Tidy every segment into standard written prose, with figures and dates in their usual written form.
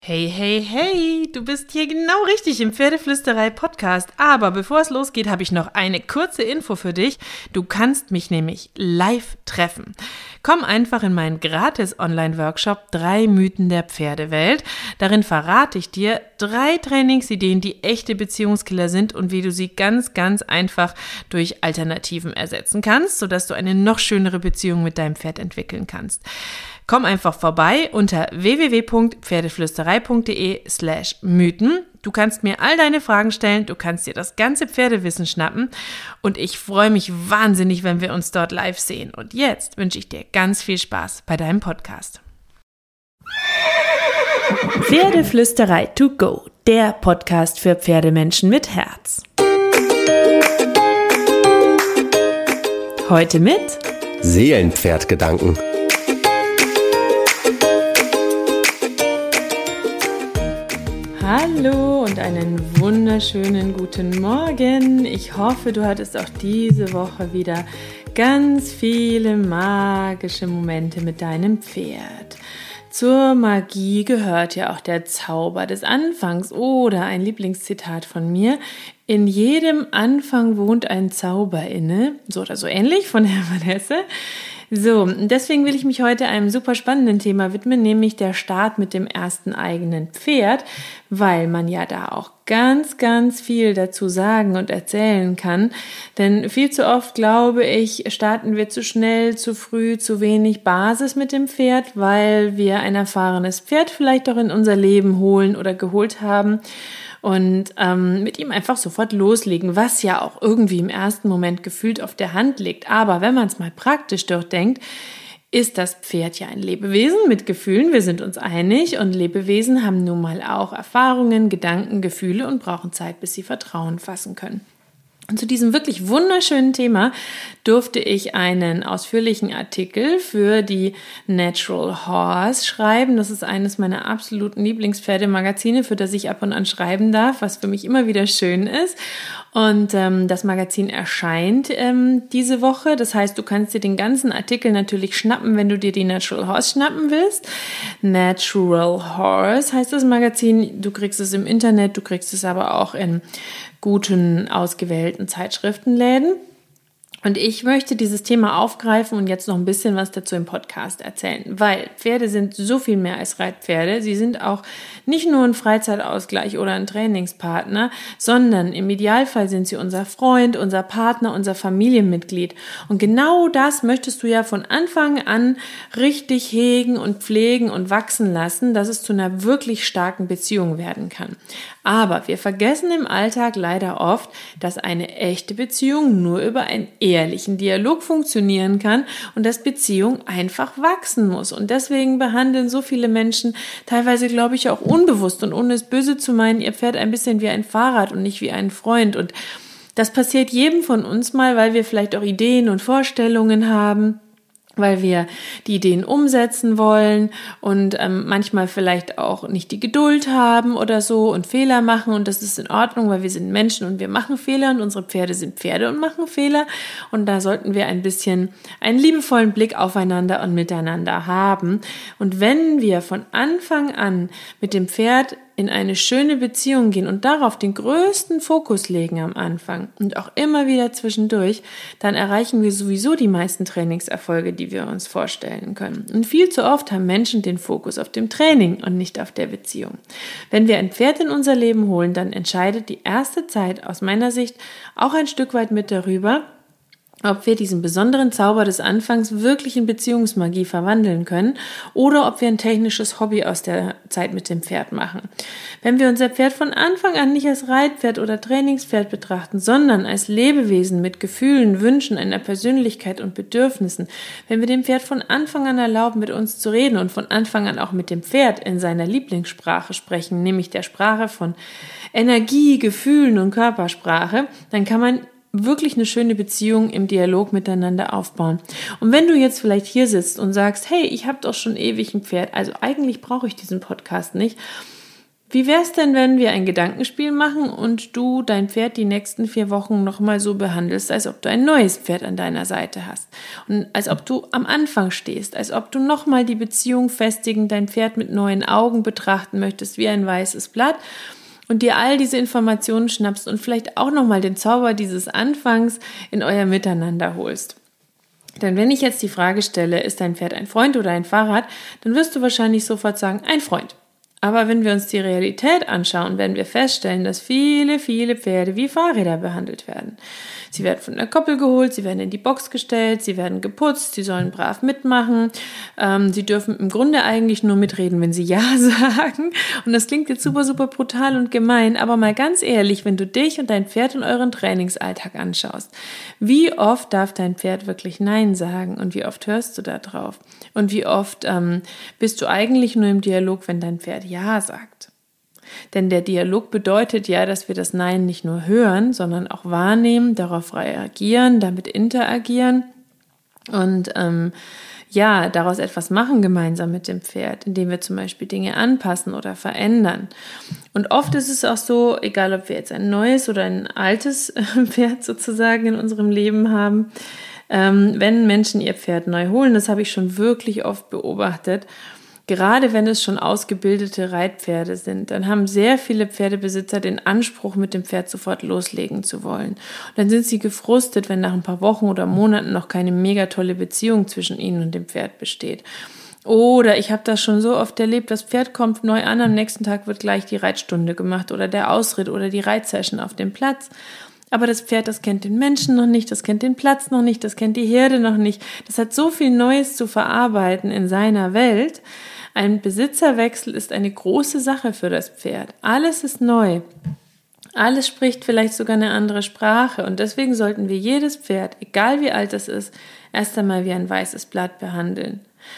Hey, hey, hey, du bist hier genau richtig im Pferdeflüsterei-Podcast. Aber bevor es losgeht, habe ich noch eine kurze Info für dich. Du kannst mich nämlich live treffen. Komm einfach in meinen gratis Online-Workshop 3 Mythen der Pferdewelt. Darin verrate ich dir 3 Trainingsideen, die echte Beziehungskiller sind und wie du sie ganz, ganz einfach durch Alternativen ersetzen kannst, sodass du eine noch schönere Beziehung mit deinem Pferd entwickeln kannst. Komm einfach vorbei unter www.pferdeflüsterei.de/Mythen. Du kannst mir all deine Fragen stellen, du kannst dir das ganze Pferdewissen schnappen und ich freue mich wahnsinnig, wenn wir uns dort live sehen. Und jetzt wünsche ich dir ganz viel Spaß bei deinem Podcast. Pferdeflüsterei to go, der Podcast für Pferdemenschen mit Herz. Heute mit Seelenpferdgedanken. Hallo und einen wunderschönen guten Morgen. Ich hoffe, du hattest auch diese Woche wieder ganz viele magische Momente mit deinem Pferd. Zur Magie gehört ja auch der Zauber des Anfangs oder ein Lieblingszitat von mir: In jedem Anfang wohnt ein Zauber inne, so oder so ähnlich von Hermann Hesse. So, deswegen will ich mich heute einem super spannenden Thema widmen, nämlich der Start mit dem ersten eigenen Pferd, weil man ja da auch ganz, ganz viel dazu sagen und erzählen kann. Denn viel zu oft, glaube ich, starten wir zu schnell, zu früh, zu wenig Basis mit dem Pferd, weil wir ein erfahrenes Pferd vielleicht auch in unser Leben holen oder geholt haben und mit ihm einfach sofort loslegen, was ja auch irgendwie im ersten Moment gefühlt auf der Hand liegt. Aber wenn man es mal praktisch durchdenkt, ist das Pferd ja ein Lebewesen mit Gefühlen, wir sind uns einig, und Lebewesen haben nun mal auch Erfahrungen, Gedanken, Gefühle und brauchen Zeit, bis sie Vertrauen fassen können. Und zu diesem wirklich wunderschönen Thema durfte ich einen ausführlichen Artikel für die Natural Horse schreiben. Das ist eines meiner absoluten Lieblingspferdemagazine, für das ich ab und an schreiben darf, was für mich immer wieder schön ist. Und das Magazin erscheint diese Woche. Das heißt, du kannst dir den ganzen Artikel natürlich schnappen, wenn du dir die Natural Horse schnappen willst. Natural Horse heißt das Magazin. Du kriegst es im Internet, du kriegst es aber auch in guten, ausgewählten Zeitschriftenläden. Und ich möchte dieses Thema aufgreifen und jetzt noch ein bisschen was dazu im Podcast erzählen, weil Pferde sind so viel mehr als Reitpferde. Sie sind auch nicht nur ein Freizeitausgleich oder ein Trainingspartner, sondern im Idealfall sind sie unser Freund, unser Partner, unser Familienmitglied. Und genau das möchtest du ja von Anfang an richtig hegen und pflegen und wachsen lassen, dass es zu einer wirklich starken Beziehung werden kann. Aber wir vergessen im Alltag leider oft, dass eine echte Beziehung nur über einen ehrlichen Dialog funktionieren kann und dass Beziehung einfach wachsen muss. Und deswegen behandeln so viele Menschen, teilweise glaube ich auch unbewusst und ohne es böse zu meinen, ihr Pferd ein bisschen wie ein Fahrrad und nicht wie ein Freund. Und das passiert jedem von uns mal, weil wir vielleicht auch Ideen und Vorstellungen haben, weil wir die Ideen umsetzen wollen und manchmal vielleicht auch nicht die Geduld haben oder so und Fehler machen, und das ist in Ordnung, weil wir sind Menschen und wir machen Fehler und unsere Pferde sind Pferde und machen Fehler, und da sollten wir ein bisschen einen liebevollen Blick aufeinander und miteinander haben. Und wenn wir von Anfang an mit dem Pferd in eine schöne Beziehung gehen und darauf den größten Fokus legen am Anfang und auch immer wieder zwischendurch, dann erreichen wir sowieso die meisten Trainingserfolge, die wir uns vorstellen können. Und viel zu oft haben Menschen den Fokus auf dem Training und nicht auf der Beziehung. Wenn wir ein Pferd in unser Leben holen, dann entscheidet die erste Zeit aus meiner Sicht auch ein Stück weit mit darüber, ob wir diesen besonderen Zauber des Anfangs wirklich in Beziehungsmagie verwandeln können oder ob wir ein technisches Hobby aus der Zeit mit dem Pferd machen. Wenn wir unser Pferd von Anfang an nicht als Reitpferd oder Trainingspferd betrachten, sondern als Lebewesen mit Gefühlen, Wünschen, einer Persönlichkeit und Bedürfnissen, wenn wir dem Pferd von Anfang an erlauben, mit uns zu reden und von Anfang an auch mit dem Pferd in seiner Lieblingssprache sprechen, nämlich der Sprache von Energie, Gefühlen und Körpersprache, dann kann man wirklich eine schöne Beziehung im Dialog miteinander aufbauen. Und wenn du jetzt vielleicht hier sitzt und sagst, hey, ich habe doch schon ewig ein Pferd, also eigentlich brauche ich diesen Podcast nicht, Wie wär's denn, wenn wir ein Gedankenspiel machen und du dein Pferd die nächsten 4 Wochen nochmal so behandelst, als ob du ein neues Pferd an deiner Seite hast und als ob du am Anfang stehst, als ob du nochmal die Beziehung festigen, dein Pferd mit neuen Augen betrachten möchtest, wie ein weißes Blatt und dir all diese Informationen schnappst und vielleicht auch nochmal den Zauber dieses Anfangs in euer Miteinander holst. Denn wenn ich jetzt die Frage stelle, ist dein Pferd ein Freund oder ein Fahrrad, dann wirst du wahrscheinlich sofort sagen, ein Freund. Aber wenn wir uns die Realität anschauen, werden wir feststellen, dass viele, viele Pferde wie Fahrräder behandelt werden. Sie werden von der Koppel geholt, sie werden in die Box gestellt, sie werden geputzt, sie sollen brav mitmachen. Sie dürfen im Grunde eigentlich nur mitreden, wenn sie Ja sagen. Und das klingt jetzt super, super brutal und gemein, aber mal ganz ehrlich, wenn du dich und dein Pferd in euren Trainingsalltag anschaust, wie oft darf dein Pferd wirklich Nein sagen und wie oft hörst du da drauf? Und wie oft bist du eigentlich nur im Dialog, wenn dein Pferd Ja sagt? Denn der Dialog bedeutet ja, dass wir das Nein nicht nur hören, sondern auch wahrnehmen, darauf reagieren, damit interagieren und daraus etwas machen gemeinsam mit dem Pferd, indem wir zum Beispiel Dinge anpassen oder verändern. Und oft ist es auch so, egal ob wir jetzt ein neues oder ein altes Pferd sozusagen in unserem Leben haben, wenn Menschen ihr Pferd neu holen, das habe ich schon wirklich oft beobachtet, gerade wenn es schon ausgebildete Reitpferde sind, dann haben sehr viele Pferdebesitzer den Anspruch, mit dem Pferd sofort loslegen zu wollen. Und dann sind sie gefrustet, wenn nach ein paar Wochen oder Monaten noch keine mega tolle Beziehung zwischen ihnen und dem Pferd besteht. Oder ich habe das schon so oft erlebt, das Pferd kommt neu an, am nächsten Tag wird gleich die Reitstunde gemacht oder der Ausritt oder die Reitsession auf dem Platz. Aber das Pferd, das kennt den Menschen noch nicht, das kennt den Platz noch nicht, das kennt die Herde noch nicht. Das hat so viel Neues zu verarbeiten in seiner Welt. Ein Besitzerwechsel ist eine große Sache für das Pferd. Alles ist neu. Alles spricht vielleicht sogar eine andere Sprache. Und deswegen sollten wir jedes Pferd, egal wie alt es ist, erst einmal wie ein weißes Blatt behandeln.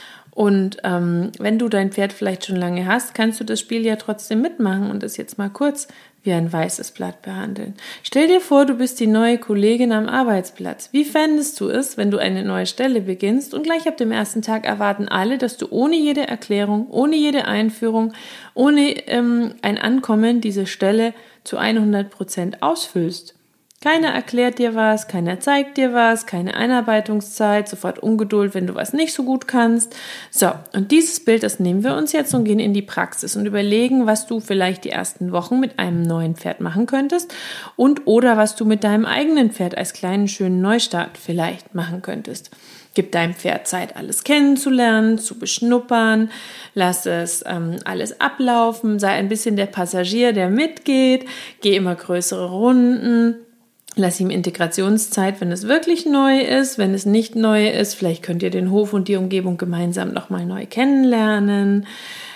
Und wenn du dein Pferd vielleicht schon lange hast, kannst du das Spiel ja trotzdem mitmachen und es jetzt mal kurz wie ein weißes Blatt behandeln. Stell dir vor, du bist die neue Kollegin am Arbeitsplatz. Wie fändest du es, wenn du eine neue Stelle beginnst und gleich ab dem ersten Tag erwarten alle, dass du ohne jede Erklärung, ohne jede Einführung, ohne ein Ankommen diese Stelle zu 100% ausfüllst? Keiner erklärt dir was, keiner zeigt dir was, keine Einarbeitungszeit, sofort Ungeduld, wenn du was nicht so gut kannst. So, und dieses Bild, das nehmen wir uns jetzt und gehen in die Praxis und überlegen, was du vielleicht die ersten Wochen mit einem neuen Pferd machen könntest und oder was du mit deinem eigenen Pferd als kleinen, schönen Neustart vielleicht machen könntest. Gib deinem Pferd Zeit, alles kennenzulernen, zu beschnuppern, lass es alles ablaufen, sei ein bisschen der Passagier, der mitgeht, geh immer größere Runden. Lass ihm Integrationszeit, wenn es wirklich neu ist. Wenn es nicht neu ist, vielleicht könnt ihr den Hof und die Umgebung gemeinsam nochmal neu kennenlernen.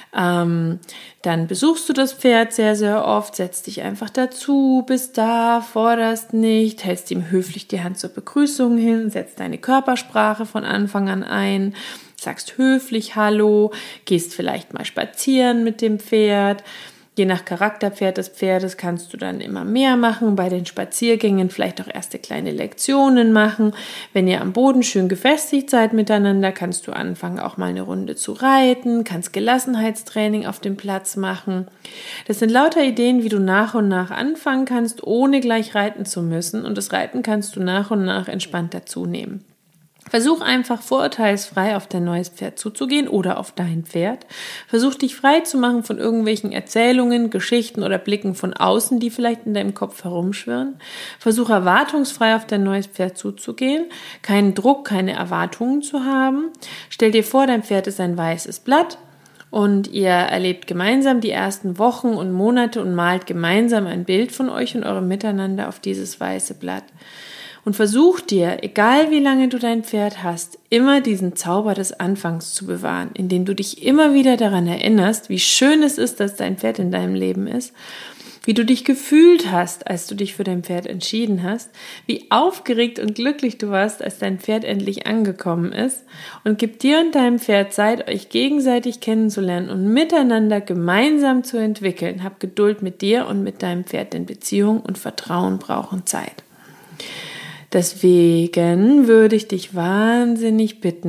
Dann besuchst du das Pferd sehr, sehr oft, setzt dich einfach dazu, bist da, forderst nicht, hältst ihm höflich die Hand zur Begrüßung hin, setzt deine Körpersprache von Anfang an ein, sagst höflich Hallo, gehst vielleicht mal spazieren mit dem Pferd. Je nach Charakterpferd des Pferdes kannst du dann immer mehr machen, bei den Spaziergängen vielleicht auch erste kleine Lektionen machen. Wenn ihr am Boden schön gefestigt seid miteinander, kannst du anfangen, auch mal eine Runde zu reiten, kannst Gelassenheitstraining auf dem Platz machen. Das sind lauter Ideen, wie du nach und nach anfangen kannst, ohne gleich reiten zu müssen, und das Reiten kannst du nach und nach entspannt dazu nehmen. Versuch einfach vorurteilsfrei auf dein neues Pferd zuzugehen oder auf dein Pferd. Versuch dich frei zu machen von irgendwelchen Erzählungen, Geschichten oder Blicken von außen, die vielleicht in deinem Kopf herumschwirren. Versuch erwartungsfrei auf dein neues Pferd zuzugehen, keinen Druck, keine Erwartungen zu haben. Stell dir vor, dein Pferd ist ein weißes Blatt und ihr erlebt gemeinsam die ersten Wochen und Monate und malt gemeinsam ein Bild von euch und eurem Miteinander auf dieses weiße Blatt. Und versuch dir, egal wie lange du dein Pferd hast, immer diesen Zauber des Anfangs zu bewahren, indem du dich immer wieder daran erinnerst, wie schön es ist, dass dein Pferd in deinem Leben ist, wie du dich gefühlt hast, als du dich für dein Pferd entschieden hast, wie aufgeregt und glücklich du warst, als dein Pferd endlich angekommen ist, und gib dir und deinem Pferd Zeit, euch gegenseitig kennenzulernen und miteinander gemeinsam zu entwickeln. Hab Geduld mit dir und mit deinem Pferd, denn Beziehung und Vertrauen brauchen Zeit. Deswegen würde ich dich wahnsinnig bitten,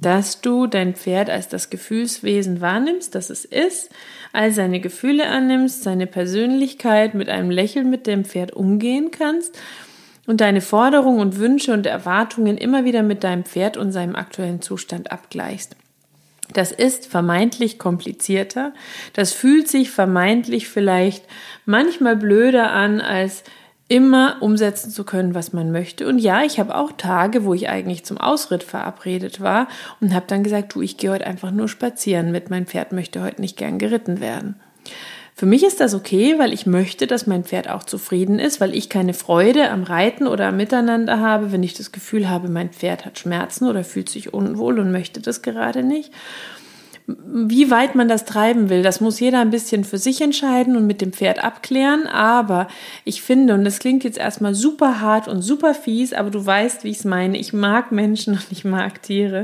dass du dein Pferd als das Gefühlswesen wahrnimmst, das es ist, all seine Gefühle annimmst, seine Persönlichkeit mit einem Lächeln mit dem Pferd umgehen kannst und deine Forderungen und Wünsche und Erwartungen immer wieder mit deinem Pferd und seinem aktuellen Zustand abgleichst. Das ist vermeintlich komplizierter, das fühlt sich vermeintlich vielleicht manchmal blöder an, als immer umsetzen zu können, was man möchte. Und ja, ich habe auch Tage, wo ich eigentlich zum Ausritt verabredet war und habe dann gesagt, ich gehe heute einfach nur spazieren mit, mein Pferd möchte heute nicht gern geritten werden. Für mich ist das okay, weil ich möchte, dass mein Pferd auch zufrieden ist, weil ich keine Freude am Reiten oder am Miteinander habe, wenn ich das Gefühl habe, mein Pferd hat Schmerzen oder fühlt sich unwohl und möchte das gerade nicht. Wie weit man das treiben will, das muss jeder ein bisschen für sich entscheiden und mit dem Pferd abklären, aber ich finde, und das klingt jetzt erstmal super hart und super fies, aber du weißt, wie ich es meine, ich mag Menschen und ich mag Tiere.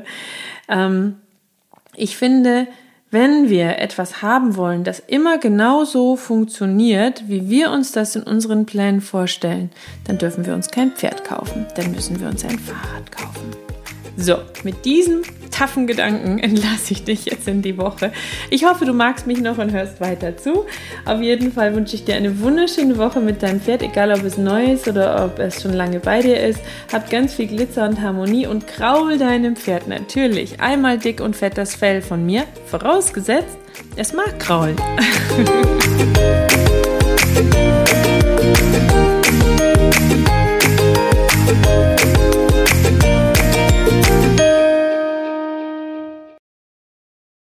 Ich finde, wenn wir etwas haben wollen, das immer genau so funktioniert, wie wir uns das in unseren Plänen vorstellen, dann dürfen wir uns kein Pferd kaufen, dann müssen wir uns ein Fahrrad kaufen. So, mit diesem taffen Gedanken entlasse ich dich jetzt in die Woche. Ich hoffe, du magst mich noch und hörst weiter zu. Auf jeden Fall wünsche ich dir eine wunderschöne Woche mit deinem Pferd, egal ob es neu ist oder ob es schon lange bei dir ist. Hab ganz viel Glitzer und Harmonie und kraul deinem Pferd natürlich einmal dick und fett das Fell von mir, vorausgesetzt, es mag kraulen.